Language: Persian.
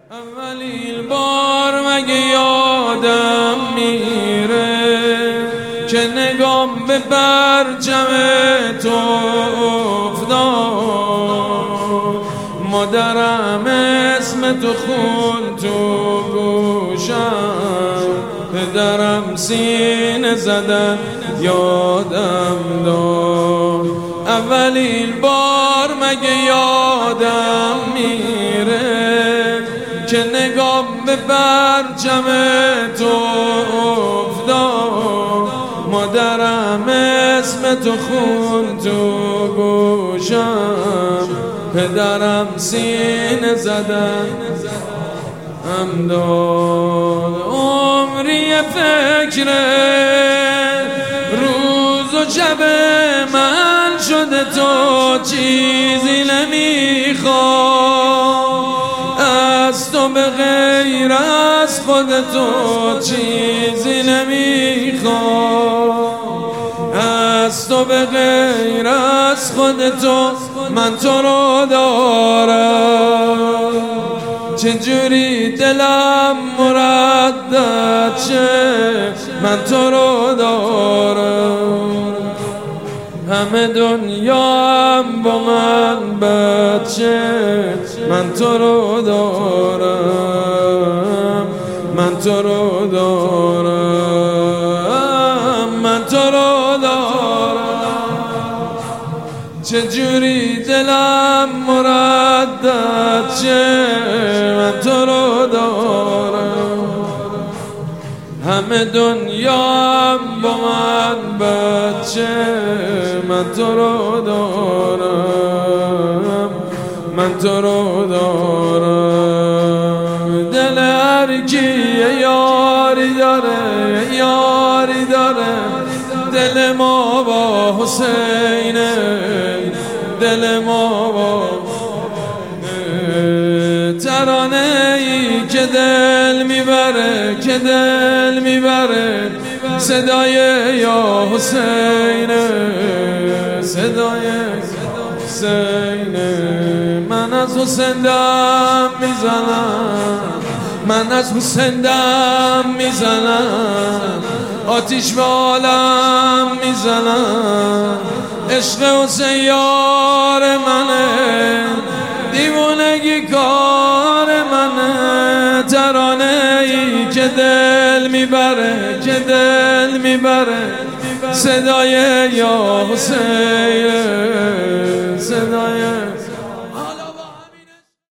اولین بار مگه یادم میره که نگام به برجم تو افتاد، مادرم اسم تو خون تو گوشم، پدرم سینه زدن یادم داد. اولین بار مگه یادم میره که نگام به برجم تو افتاد، مادرم اسم تو خون تو گوشم، پدرم سینه زدن هم داد. عمری فکر روز و شب من شده، تو چیزی نمیخوام از تو، به غیر از خودتو چیزی نمیخوام، از تو به غیر از خودتو من تو رو دارم. چجوری دلم مردد شه من تو رو دارم، همه دنیا هم با من بد شه من تو رو دارم، من تو رو دارم، من تو رو دارم. چجوری دلم مردد شه من تو رو دارم، همه دنیا هم با من بد شه من تو رو دارم، من تو رو دارم. دل هر کی یاری داره، یاری داره، دل ما با حسینه، دل ما با ترانه ای که دل میبره، که دل میبره، صدای یا حسینه، صدای حسینه. من از حسین دم میزنم، من از حسین دم میزنم، آتیش به عالم میزنم. عشق حسین یار منه، دیوونگی کار منه، ترانه ای که دل میبره، که دل میبره، صدای یا حسین، صدای